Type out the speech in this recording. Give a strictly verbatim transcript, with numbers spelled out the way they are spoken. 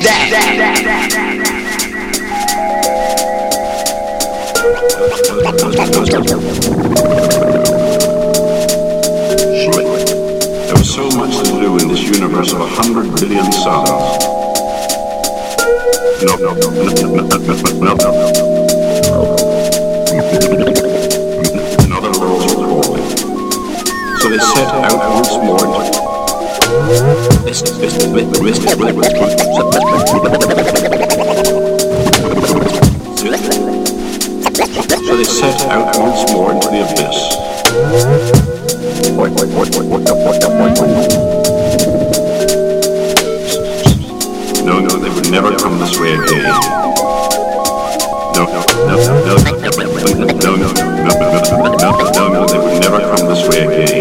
There was so much to do in this universe of a hundred billion suns. No, no, no, no, no, no, no. Another laws were calling. So they set out once more to So they set out once more into the abyss. No, no, they would never come this way again. No, no, no, no, no, no, no, no, no, no, no, no, they would never come this way again.